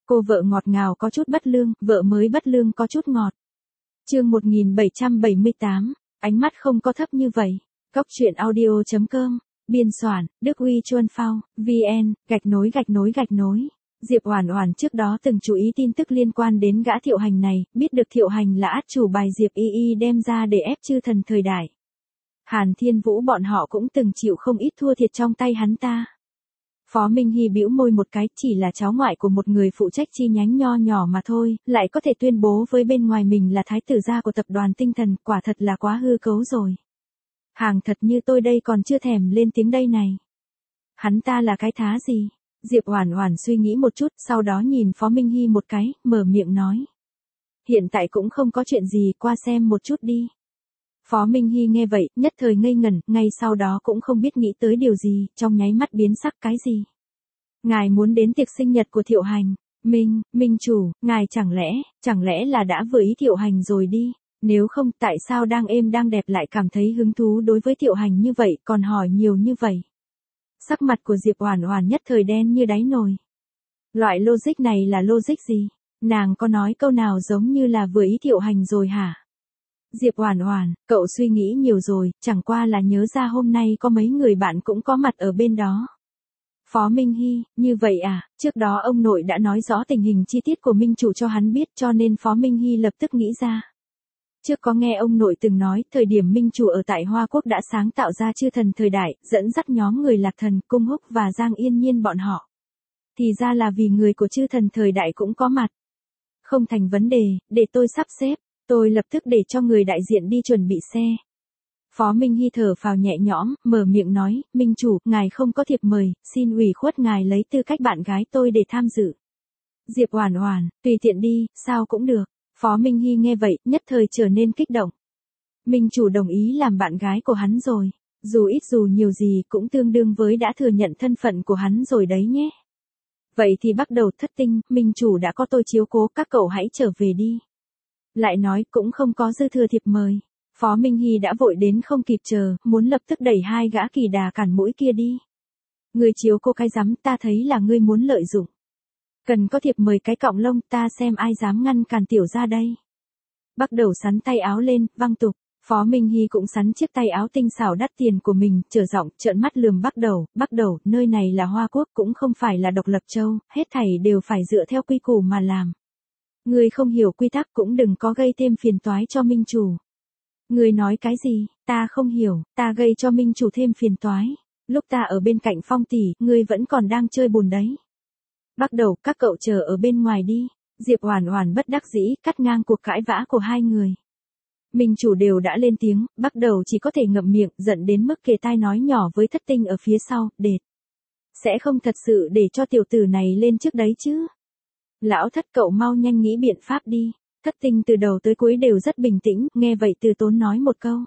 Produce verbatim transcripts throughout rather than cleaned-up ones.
Cô vợ ngọt ngào có chút bất lương, vợ mới bất lương có chút ngọt. Chương một nghìn bảy trăm bảy mươi tám, ánh mắt không có thấp như vậy. Góc truyện audio chấm com, biên soạn, Đức Uy Chuân Phao, vn, gạch nối gạch nối gạch nối. Diệp Oản Oản trước đó từng chú ý tin tức liên quan đến gã Thiệu Hành này, biết được Thiệu Hành là át chủ bài Diệp Y Y đem ra để ép chư thần thời đại. Hàn Thiên Vũ bọn họ cũng từng chịu không ít thua thiệt trong tay hắn ta. Phó Minh Hy bĩu môi một cái, chỉ là cháu ngoại của một người phụ trách chi nhánh nho nhỏ mà thôi, lại có thể tuyên bố với bên ngoài mình là thái tử gia của tập đoàn tinh thần, quả thật là quá hư cấu rồi. Hàng thật như tôi đây còn chưa thèm lên tiếng đây này. Hắn ta là cái thá gì? Diệp Oản Oản suy nghĩ một chút, sau đó nhìn Phó Minh Hy một cái, mở miệng nói. Hiện tại cũng không có chuyện gì, qua xem một chút đi. Phó Minh Hy nghe vậy, nhất thời ngây ngẩn, ngay sau đó cũng không biết nghĩ tới điều gì, trong nháy mắt biến sắc. Cái gì? Ngài muốn đến tiệc sinh nhật của Thiệu Hành? Minh, Minh chủ, ngài chẳng lẽ, chẳng lẽ là đã vừa ý Thiệu Hành rồi đi? Nếu không, tại sao đang êm đang đẹp lại cảm thấy hứng thú đối với Thiệu Hành như vậy, còn hỏi nhiều như vậy? Sắc mặt của Diệp Oản Oản nhất thời đen như đáy nồi. Loại logic này là logic gì? Nàng có nói câu nào giống như là vừa ý Thiệu Hành rồi hả? Diệp Oản Oản, cậu suy nghĩ nhiều rồi, chẳng qua là nhớ ra hôm nay có mấy người bạn cũng có mặt ở bên đó. Phó Minh Hy, như vậy à, trước đó ông nội đã nói rõ tình hình chi tiết của Minh chủ cho hắn biết, cho nên Phó Minh Hy lập tức nghĩ ra. Trước có nghe ông nội từng nói, thời điểm Minh chủ ở tại Hoa Quốc đã sáng tạo ra chư thần thời đại, dẫn dắt nhóm người Lạc Thần, Cung Húc và Giang Yên Nhiên bọn họ. Thì ra là vì người của chư thần thời đại cũng có mặt. Không thành vấn đề, để tôi sắp xếp. Tôi lập tức để cho người đại diện đi chuẩn bị xe. Phó Minh Hy thở phào nhẹ nhõm, mở miệng nói, Minh chủ, ngài không có thiệp mời, xin ủy khuất ngài lấy tư cách bạn gái tôi để tham dự. Diệp Oản Oản, tùy tiện đi, sao cũng được. Phó Minh Hy nghe vậy, nhất thời trở nên kích động. Minh chủ đồng ý làm bạn gái của hắn rồi. Dù ít dù nhiều gì cũng tương đương với đã thừa nhận thân phận của hắn rồi đấy nhé. Vậy thì bắt đầu thất tinh, Minh chủ đã có tôi chiếu cố, các cậu hãy trở về đi. Lại nói cũng không có dư thừa thiệp mời. Phó Minh Hy đã vội đến không kịp chờ, muốn lập tức đẩy hai gã kỳ đà cản mũi kia đi. Người chiếu cô cái rắm, ta thấy là ngươi muốn lợi dụng. Cần có thiệp mời cái cọng lông, ta xem ai dám ngăn cản tiểu ra đây. Bắt đầu sắn tay áo lên, văng tục. Phó Minh Hy cũng sắn chiếc tay áo tinh xảo đắt tiền của mình, trở giọng, trợn mắt lườm Bắt Đầu, Bắt Đầu, nơi này là Hoa Quốc cũng không phải là độc lập châu, hết thảy đều phải dựa theo quy củ mà làm. Người không hiểu quy tắc cũng đừng có gây thêm phiền toái cho Minh chủ. Người nói cái gì, ta không hiểu, ta gây cho Minh chủ thêm phiền toái. Lúc ta ở bên cạnh Phong tỷ, ngươi vẫn còn đang chơi bùn đấy. Bắt đầu, các cậu chờ ở bên ngoài đi. Diệp Oản Oản bất đắc dĩ, cắt ngang cuộc cãi vã của hai người. Minh chủ đều đã lên tiếng, Bắt Đầu chỉ có thể ngậm miệng, giận đến mức kề tai nói nhỏ với Thất Tinh ở phía sau, đệt. Sẽ không thật sự để cho tiểu tử này lên trước đấy chứ. Lão Thất, cậu mau nhanh nghĩ biện pháp đi. Thất Tinh từ đầu tới cuối đều rất bình tĩnh, nghe vậy Từ Tốn nói một câu.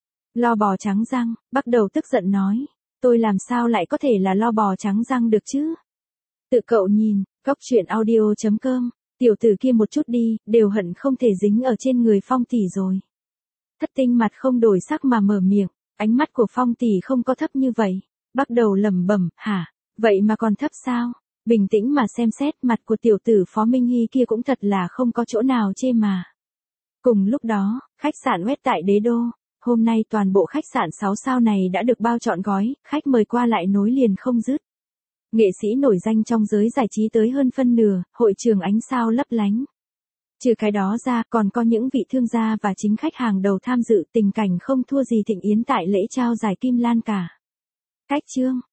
Lo bò trắng răng, Bắt Đầu tức giận nói. Tôi làm sao lại có thể là lo bò trắng răng được chứ? Tự cậu nhìn, góc truyện audio chấm com, tiểu tử kia một chút đi, đều hận không thể dính ở trên người Phong tỷ rồi. Thất Tinh mặt không đổi sắc mà mở miệng, ánh mắt của Phong tỷ không có thấp như vậy. Bắt Đầu lẩm bẩm, hả, vậy mà còn thấp sao? Bình tĩnh mà xem xét, mặt của tiểu tử Phó Minh Hy kia cũng thật là không có chỗ nào chê mà. Cùng lúc đó, khách sạn West tại Đế Đô, hôm nay toàn bộ khách sạn sáu sao này đã được bao trọn gói, khách mời qua lại nối liền không dứt. Nghệ sĩ nổi danh trong giới giải trí tới hơn phân nửa, hội trường ánh sao lấp lánh. Trừ cái đó ra, còn có những vị thương gia và chính khách hàng đầu tham dự, tình cảnh không thua gì thịnh yến tại lễ trao giải Kim Lan cả. Cách chương